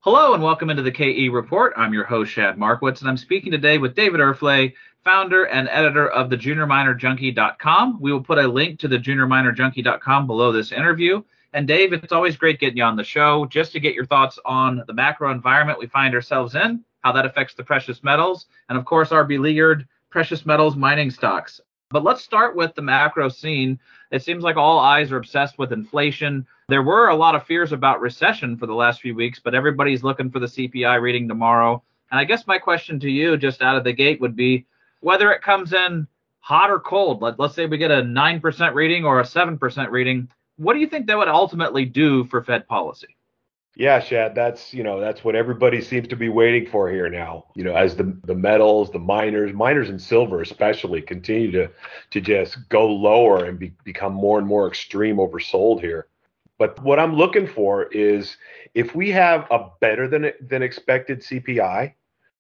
Hello and welcome into the KE Report. I'm your host, Shad Markowitz, and I'm speaking today with David Erfle, founder and editor of the JuniorMinerJunkie.com. We will put a link to the JuniorMinerJunkie.com below this interview. And Dave, it's always great getting you on the show just to get your thoughts on the macro environment we find ourselves in, how that affects the precious metals, and of course our beleaguered precious metals mining stocks. But let's start with the macro scene. It seems like all eyes are obsessed with inflation. There were a lot of fears about recession for the last few weeks, but everybody's looking for the CPI reading tomorrow. And I guess my question to you just out of the gate would be whether it comes in hot or cold. Let's say we get a 9% reading or a 7% reading. What do you think that would ultimately do for Fed policy? Yeah, Shad, that's what everybody seems to be waiting for here now. As the metals, the miners and silver especially continue to just go lower and become more and more extreme oversold here. But what I'm looking for is if we have a better than expected CPI,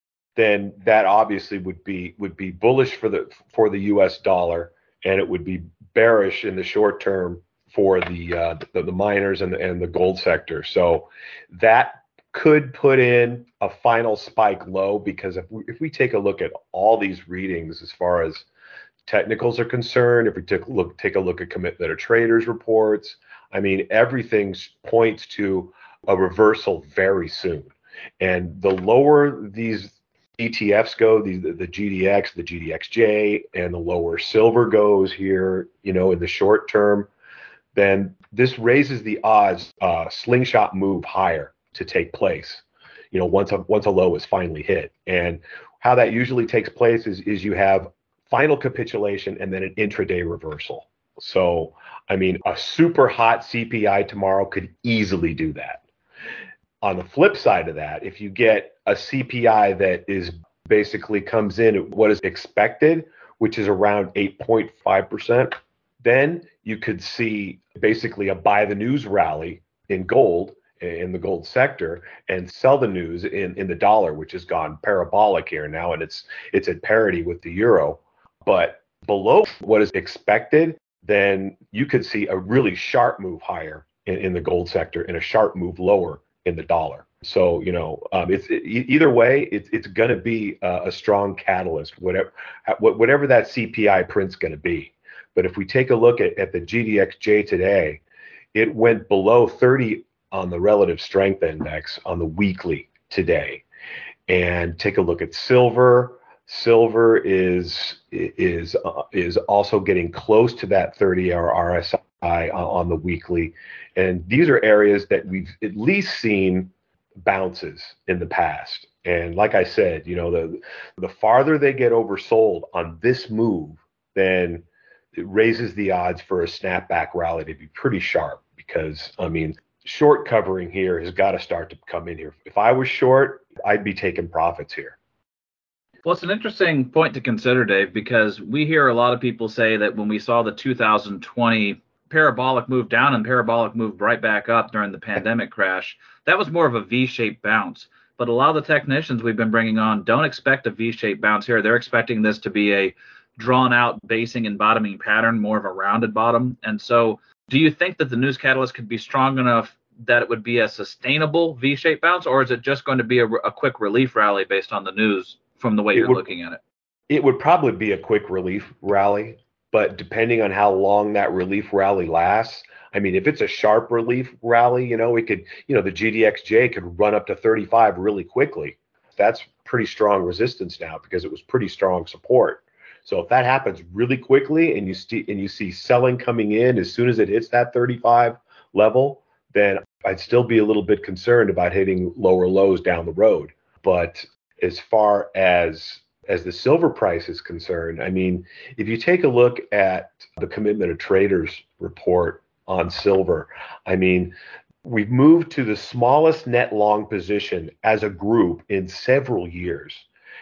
then that obviously would be bullish for the US dollar, and it would be bearish in the short term for the miners and the gold sector. So that could put in a final spike low, because if we take a look at all these readings as far as technicals are concerned, if we take a look at commitment of traders reports, I mean, everything points to a reversal very soon. And the lower these ETFs go, the GDX, the GDXJ, and the lower silver goes here, in the short term, then this raises the odds slingshot move higher to take place, once a low is finally hit. And how that usually takes place is you have final capitulation and then an intraday reversal. So, I mean, a super hot CPI tomorrow could easily do that. On the flip side of that, if you get a CPI that is basically comes in at what is expected, which is around 8.5%, then you could see basically a buy the news rally in gold, in the gold sector, and sell the news in the dollar, which has gone parabolic here now, and it's at parity with the euro. But below what is expected, then you could see a really sharp move higher in the gold sector and a sharp move lower in the dollar. So, either way, it's going to be a strong catalyst, whatever that CPI print's going to be. But if we take a look at the GDXJ today, it went below 30 on the relative strength index on the weekly today. And take a look at silver. Silver is also getting close to that 30-hour RSI on the weekly. And these are areas that we've at least seen bounces in the past. And like I said, the farther they get oversold on this move, then it raises the odds for a snapback rally to be pretty sharp, because, I mean, short covering here has got to start to come in here. If I was short, I'd be taking profits here. Well, it's an interesting point to consider, Dave, because we hear a lot of people say that when we saw the 2020 parabolic move down and parabolic move right back up during the pandemic crash, that was more of a V-shaped bounce. But a lot of the technicians we've been bringing on don't expect a V-shaped bounce here. They're expecting this to be a drawn out basing and bottoming pattern, more of a rounded bottom. And so do you think that the news catalyst could be strong enough that it would be a sustainable V-shaped bounce, or is it just going to be a quick relief rally based on the news from the way you're looking at it? It would probably be a quick relief rally, but depending on how long that relief rally lasts, I mean, if it's a sharp relief rally, it could, the GDXJ could run up to 35 really quickly. That's pretty strong resistance now, because it was pretty strong support. So if that happens really quickly and you see selling coming in as soon as it hits that 35 level, then I'd still be a little bit concerned about hitting lower lows down the road. But as far as the silver price is concerned, I mean, if you take a look at the commitment of traders report on silver, I mean, we've moved to the smallest net long position as a group in several years.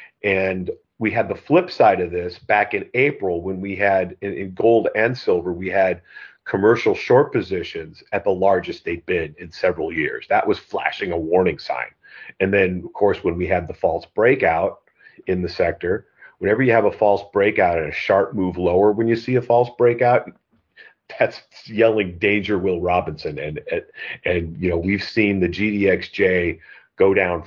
And we had the flip side of this back in April, when we had in gold and silver, we had commercial short positions at the largest they've been in several years. That was flashing a warning sign. And then, of course, when we had the false breakout in the sector, whenever you have a false breakout and a sharp move lower, when you see a false breakout, that's yelling danger, Will Robinson. And we've seen the GDXJ go down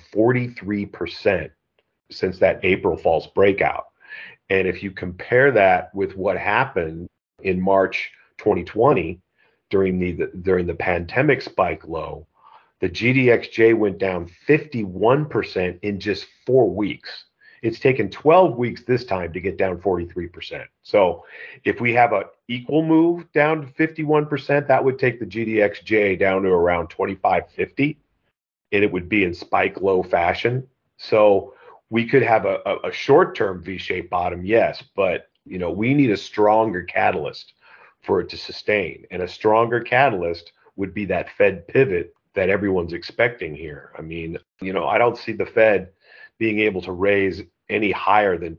43% since that April false breakout. And if you compare that with what happened in March 2020 during the pandemic spike low, the GDXJ went down 51% in just 4 weeks. It's taken 12 weeks this time to get down 43%. So if we have an equal move down to 51%, that would take the GDXJ down to around 2550, and it would be in spike low fashion. So we could have a short-term V-shaped bottom, yes, but we need a stronger catalyst for it to sustain. And a stronger catalyst would be that Fed pivot that everyone's expecting here. I mean, I don't see the Fed being able to raise any higher than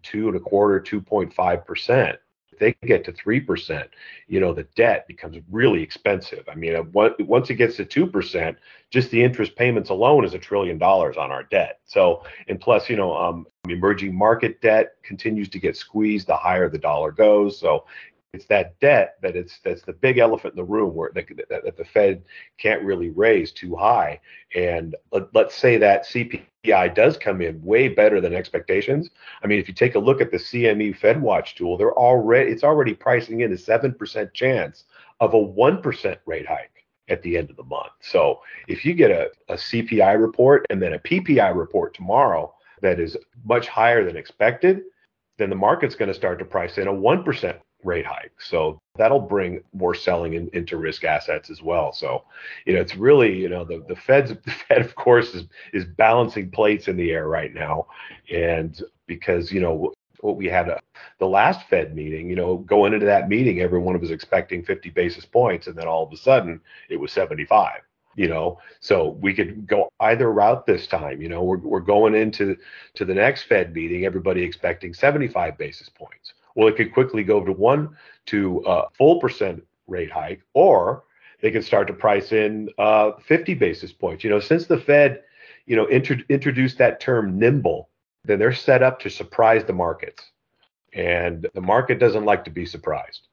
2.25%, 2.5%. If they get to 3%, the debt becomes really expensive. I mean, once it gets to 2%, just the interest payments alone is $1 trillion on our debt. So, and plus, emerging market debt continues to get squeezed the higher the dollar goes. So it's that debt that's the big elephant in the room where that the Fed can't really raise too high. And let's say that CPI does come in way better than expectations. I mean, if you take a look at the CME FedWatch tool, it's already pricing in a 7% chance of a 1% rate hike at the end of the month. So if you get a CPI report and then a PPI report tomorrow that is much higher than expected, then the market's going to start to price in a 1% rate hike. So that'll bring more selling into risk assets as well. So, it's really, the Fed, of course, is balancing plates in the air right now. And because, what we had the last Fed meeting, going into that meeting, everyone was expecting 50 basis points. And then all of a sudden it was 75. So we could go either route this time. We're going into the next Fed meeting, everybody expecting 75 basis points. Well, it could quickly go to a full percent rate hike, or they could start to price in 50 basis points. Since the Fed, introduced that term nimble, then they're set up to surprise the markets, and the market doesn't like to be surprised.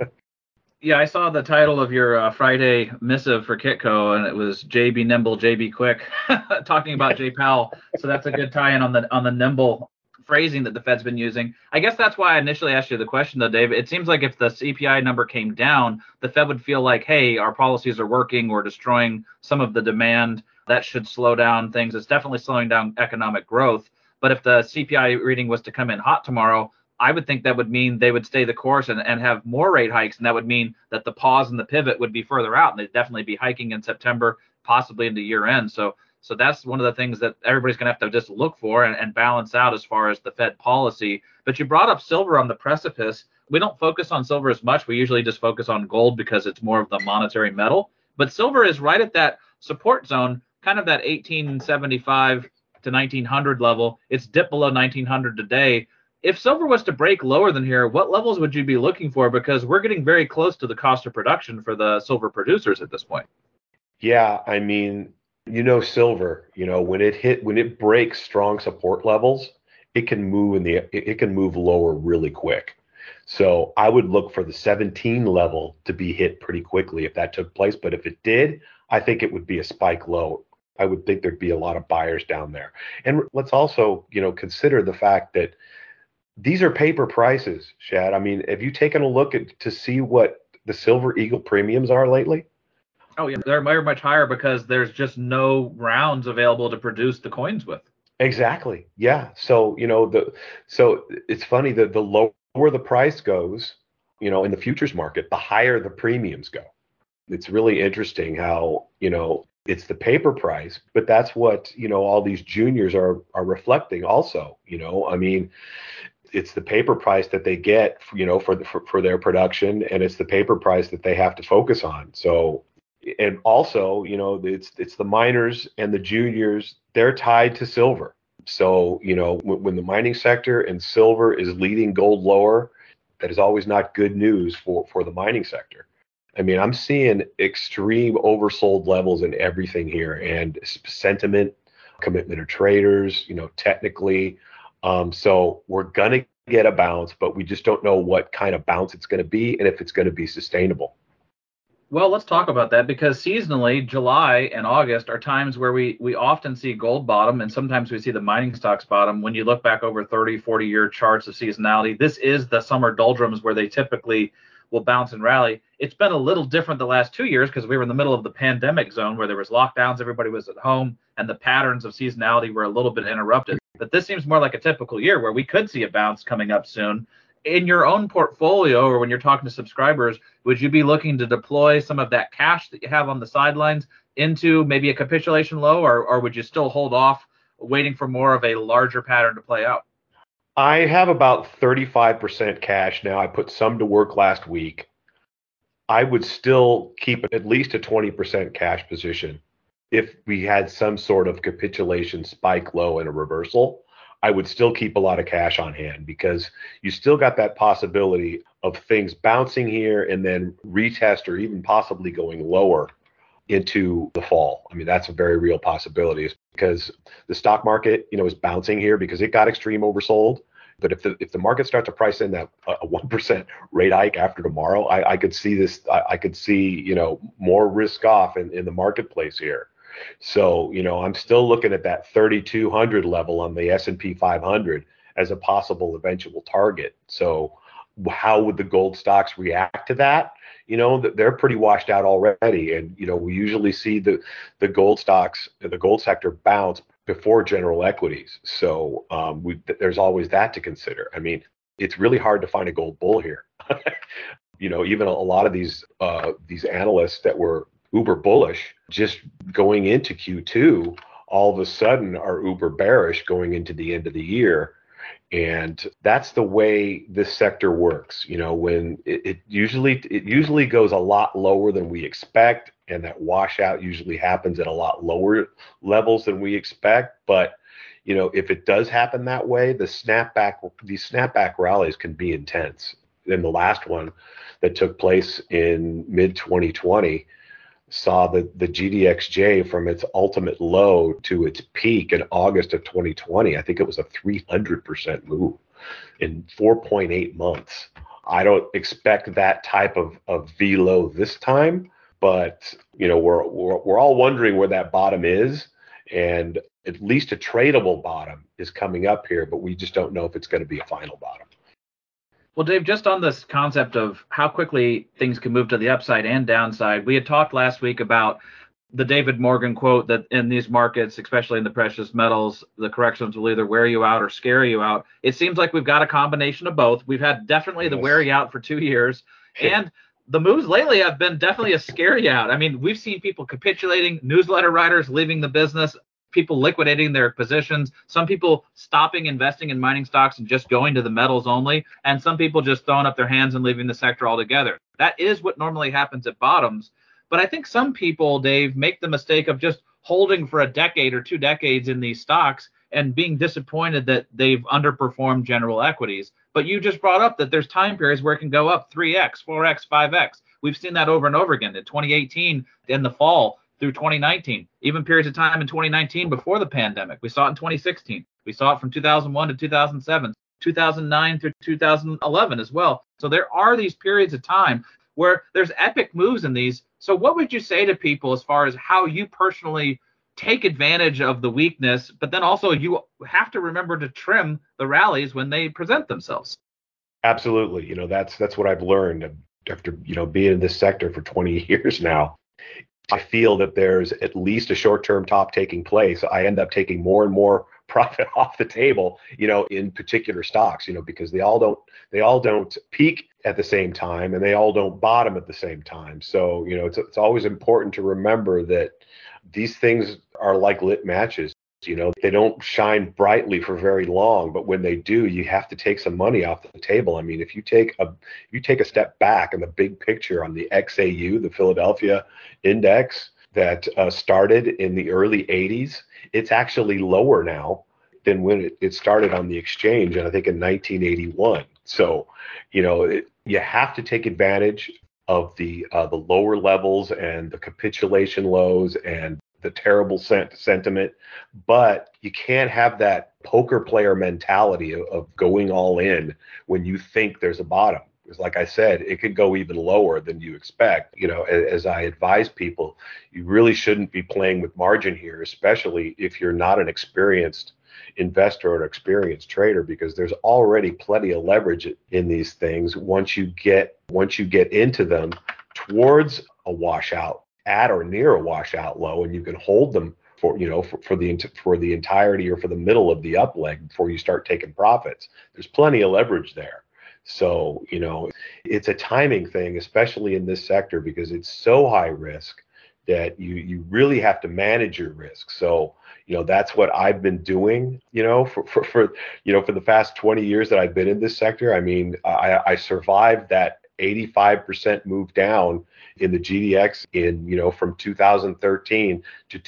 Yeah, I saw the title of your Friday missive for Kitco, and it was JB Nimble, JB Quick, talking about Jay Powell. So that's a good tie-in on the nimble phrasing that the Fed's been using. I guess that's why I initially asked you the question, though, Dave. It seems like if the CPI number came down, the Fed would feel like, hey, our policies are working, we're destroying some of the demand. That should slow down things. It's definitely slowing down economic growth. But if the CPI reading was to come in hot tomorrow, I would think that would mean they would stay the course and have more rate hikes. And that would mean that the pause and the pivot would be further out. And they'd definitely be hiking in September, possibly into year end. So that's one of the things that everybody's going to have to just look for and balance out as far as the Fed policy. But you brought up silver on the precipice. We don't focus on silver as much. We usually just focus on gold because it's more of the monetary metal. But silver is right at that support zone, kind of that 1875 to 1900 level. It's dipped below 1900 today. If silver was to break lower than here, what levels would you be looking for? Because we're getting very close to the cost of production for the silver producers at this point. Yeah, I mean, silver, when it breaks strong support levels, it can move lower really quick. So I would look for the 17 level to be hit pretty quickly if that took place. But if it did, I think it would be a spike low. I would think there'd be a lot of buyers down there. And let's also, consider the fact that these are paper prices, Shad. I mean, have you taken a look to see what the Silver Eagle premiums are lately? Oh, yeah, they're very much higher because there's just no rounds available to produce the coins with. Exactly. Yeah. So, so it's funny that the lower the price goes, in the futures market, the higher the premiums go. It's really interesting how, it's the paper price, but that's what, all these juniors are reflecting also. I mean, it's the paper price that they get, for their production, and it's the paper price that they have to focus on. So, and also, it's the miners and the juniors, they're tied to silver. So, when the mining sector and silver is leading gold lower, that is always not good news for the mining sector. I mean, I'm seeing extreme oversold levels in everything here, and sentiment, commitment of traders, technically. So we're going to get a bounce, but we just don't know what kind of bounce it's going to be and if it's going to be sustainable. Well, let's talk about that because seasonally, July and August are times where we often see gold bottom and sometimes we see the mining stocks bottom. When you look back over 30, 40-year charts of seasonality, this is the summer doldrums where they typically will bounce and rally. It's been a little different the last 2 years because we were in the middle of the pandemic zone where there was lockdowns, everybody was at home, and the patterns of seasonality were a little bit interrupted. But this seems more like a typical year where we could see a bounce coming up soon. In your own portfolio or when you're talking to subscribers, would you be looking to deploy some of that cash that you have on the sidelines into maybe a capitulation low, or would you still hold off waiting for more of a larger pattern to play out? I have about 35% cash now. I put some to work last week. I would still keep at least a 20% cash position. If we had some sort of capitulation spike low and a reversal, I would still keep a lot of cash on hand because you still got that possibility of things bouncing here and then retest or even possibly going lower into the fall. I mean, that's a very real possibility because the stock market, is bouncing here because it got extreme oversold. But if the market starts to price in that a 1% rate hike after tomorrow, I could see this. I could see more risk off in the marketplace here. So I'm still looking at that 3,200 level on the S&P 500 as a possible eventual target. So how would the gold stocks react to that? They're pretty washed out already, and we usually see the gold stocks, the gold sector bounce before general equities. So there's always that to consider. I mean, it's really hard to find a gold bull here. Even a lot of these analysts that were uber bullish just going into Q2, all of a sudden are uber bearish going into the end of the year. And that's the way this sector works. When it usually goes a lot lower than we expect, and that washout usually happens at a lot lower levels than we expect. But if it does happen that way, these snapback rallies can be intense. And the last one that took place in mid 2020 saw the GDXJ from its ultimate low to its peak in August of 2020. I think it was a 300% move in 4.8 months. I don't expect that type of velo this time, but we're all wondering where that bottom is, and at least a tradable bottom is coming up here, but we just don't know if it's going to be a final bottom. Well, Dave, just on this concept of how quickly things can move to the upside and downside, we had talked last week about the David Morgan quote that in these markets, especially in the precious metals, the corrections will either wear you out or scare you out. It seems like we've got a combination of both. We've had definitely the wear you out for 2 years, and the moves lately have been definitely a scare you out. I mean, we've seen people capitulating, newsletter writers leaving the business, people liquidating their positions, some people stopping investing in mining stocks and just going to the metals only, and some people just throwing up their hands and leaving the sector altogether. That is what normally happens at bottoms. But I think some people, Dave, make the mistake of just holding for a decade or 2 decades in these stocks and being disappointed that they've underperformed general equities. But you just brought up that there's time periods where it can go up 3x, 4x, 5x. We've seen that over and over again in 2018 in the fall through 2019, even periods of time in 2019 before the pandemic. We saw it in 2016. We saw it from 2001 to 2007, 2009 through 2011 as well. So there are these periods of time where there's epic moves in these. So what would you say to people as far as how you personally take advantage of the weakness, but then also you have to remember to trim the rallies when they present themselves? Absolutely. That's what I've learned after, being in this sector for 20 years now. I feel that there's at least a short-term top taking place. I end up taking more and more profit off the table, in particular stocks, because they all don't peak at the same time and they all don't bottom at the same time. So, it's always important to remember that these things are like lit matches. They don't shine brightly for very long, but when they do, you have to take some money off the table. I mean, if you take a step back in the big picture on the XAU, the Philadelphia Index that started in the early 80s, it's actually lower now than when it started on the exchange, and I think in 1981. So, you have to take advantage of the lower levels and the capitulation lows and the terrible sentiment, but you can't have that poker player mentality of going all in when you think there's a bottom. Because like I said, it could go even lower than you expect. As I advise people, you really shouldn't be playing with margin here, especially if you're not an experienced investor or an experienced trader, because there's already plenty of leverage in these things once you get into them towards a washout, at or near a washout low, and you can hold them for the entirety or for the middle of the up leg before you start taking profits. There's plenty of leverage there. So, it's a timing thing, especially in this sector, because it's so high risk that you really have to manage your risk. So, that's what I've been doing, for the past 20 years that I've been in this sector. I mean, I survived that 85% move down in the GDX from 2013 to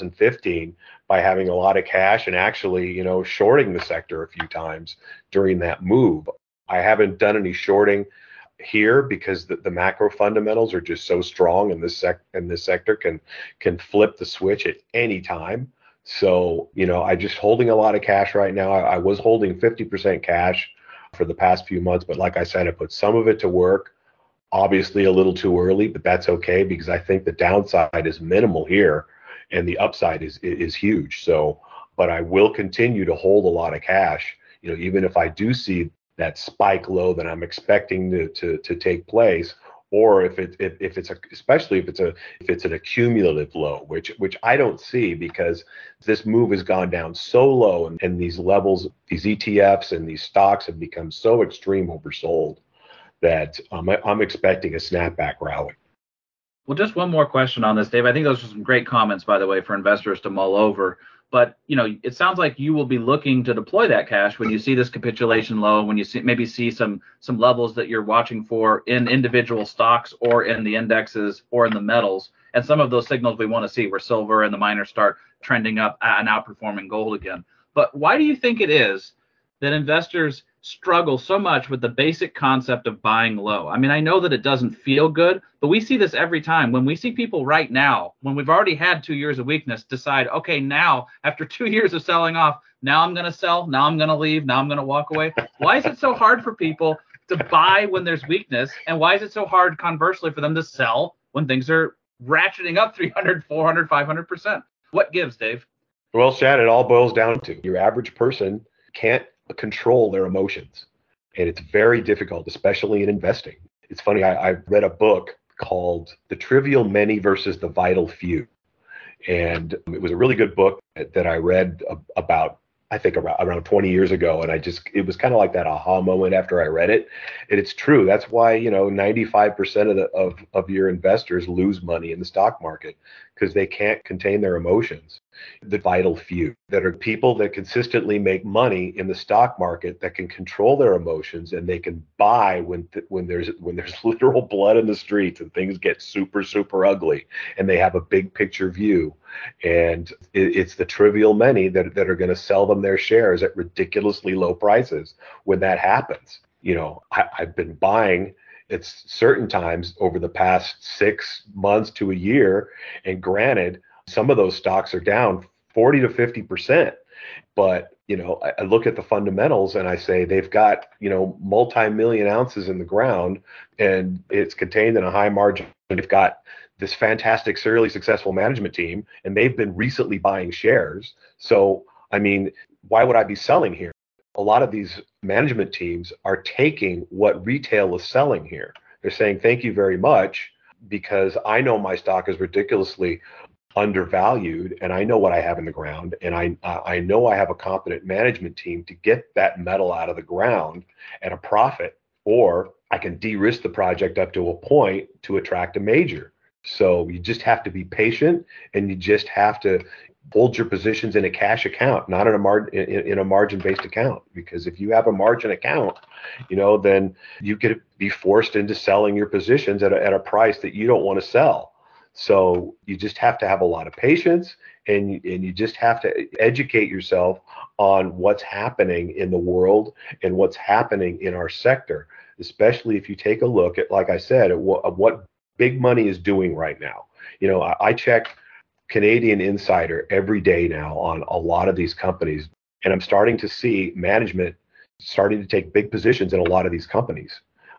2015 by having a lot of cash and actually, shorting the sector a few times during that move. I haven't done any shorting here because the macro fundamentals are just so strong, and this sector can flip the switch at any time. So, I just holding a lot of cash right now. I was holding 50% cash for the past few months, but like I said, I put some of it to work. Obviously a little too early, but that's okay, because I think the downside is minimal here and the upside is huge. So, but I will continue to hold a lot of cash, even if I do see that spike low that I'm expecting to take place, or especially if it's an accumulative low, which I don't see, because this move has gone down so low, and these levels, these ETFs and these stocks have become so extreme oversold that I'm expecting a snapback rally. Well, just one more question on this, Dave. I think those are some great comments, by the way, for investors to mull over. But, it sounds like you will be looking to deploy that cash when you see this capitulation low, when you see some levels that you're watching for in individual stocks or in the indexes or in the metals. And some of those signals we want to see, where silver and the miners start trending up and outperforming gold again. But why do you think it is that investors struggle so much with the basic concept of buying low? I mean, I know that it doesn't feel good, but we see this every time. When we see people right now, when we've already had 2 years of weakness, decide, okay, now after 2 years of selling off, now I'm going to sell, now I'm going to leave, now I'm going to walk away. Why is it so hard for people to buy when there's weakness? And why is it so hard, conversely, for them to sell when things are ratcheting up 300, 400, 500%? What gives, Dave? Well, Shad, it all boils down to your average person can't control their emotions. And it's very difficult, especially in investing. It's funny, I read a book called The Trivial Many versus the Vital Few. And it was a really good book that I read about, I think around 20 years ago. And it was kind of like that aha moment after I read it. And it's true. That's why, 95% of your investors lose money in the stock market, because they can't contain their emotions. The vital few that are people that consistently make money in the stock market, that can control their emotions, and they can buy when there's literal blood in the streets and things get super, super ugly, and they have a big picture view. And it's the trivial many that are going to sell them their shares at ridiculously low prices when that happens. I've been buying at certain times over the past 6 months to a year, and granted, some of those stocks are down 40 to 50%. But, I look at the fundamentals and I say they've got, multi-million ounces in the ground, and it's contained in a high margin. They've got this fantastic, serially successful management team, and they've been recently buying shares. So, I mean, why would I be selling here? A lot of these management teams are taking what retail is selling here. They're saying, thank you very much, because I know my stock is ridiculously undervalued, and I know what I have in the ground, and I know I have a competent management team to get that metal out of the ground at a profit, or I can de-risk the project up to a point to attract a major. So you just have to be patient, and you just have to hold your positions in a cash account, not in a margin-based account. Because if you have a margin account, then you could be forced into selling your positions at a price that you don't want to sell. So you just have to have a lot of patience, and you just have to educate yourself on what's happening in the world and what's happening in our sector, especially if you take a look at, like I said, at what big money is doing right now. I check Canadian Insider every day now on a lot of these companies, and I'm starting to see management starting to take big positions in a lot of these companies.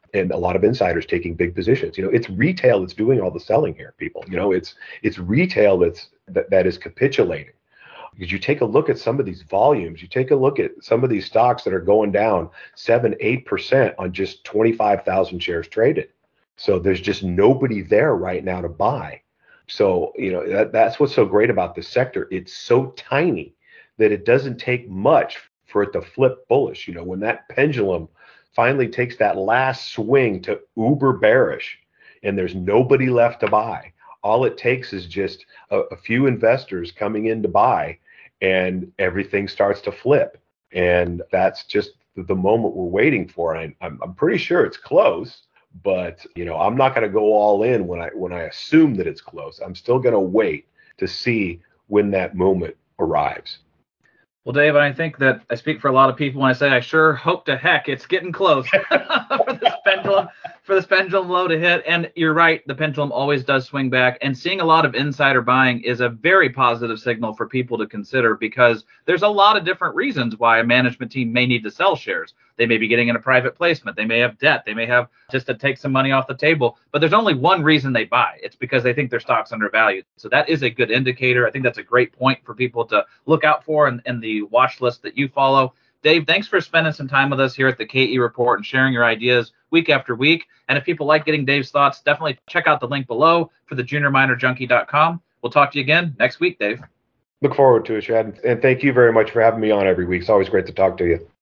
and a lot of insiders taking big positions. It's retail that's doing all the selling here, people. It's retail that is capitulating. Because you take a look at some of these volumes, you take a look at some of these stocks that are going down 7-8% on just 25,000 shares traded. So there's just nobody there right now to buy. So, that's what's so great about this sector. It's so tiny that it doesn't take much for it to flip bullish. When that pendulum finally takes that last swing to uber bearish and there's nobody left to buy, all it takes is just a few investors coming in to buy, and everything starts to flip. And that's just the moment we're waiting for. And I'm pretty sure it's close, but I'm not going to go all in when I assume that it's close. I'm still going to wait to see when that moment arrives. Well, Dave, I think that I speak for a lot of people when I say I sure hope to heck it's getting close for this pendulum low to hit. And you're right, the pendulum always does swing back. And seeing a lot of insider buying is a very positive signal for people to consider, because there's a lot of different reasons why a management team may need to sell shares. They may be getting in a private placement. They may have debt. They may have just to take some money off the table. But there's only one reason they buy. It's because they think their stock's undervalued. So that is a good indicator. I think that's a great point for people to look out for in the watch list that you follow. Dave, thanks for spending some time with us here at the KE Report and sharing your ideas week after week. And if people like getting Dave's thoughts, definitely check out the link below for the juniorminerjunkie.com. We'll talk to you again next week, Dave. Look forward to it, Chad. And thank you very much for having me on every week. It's always great to talk to you.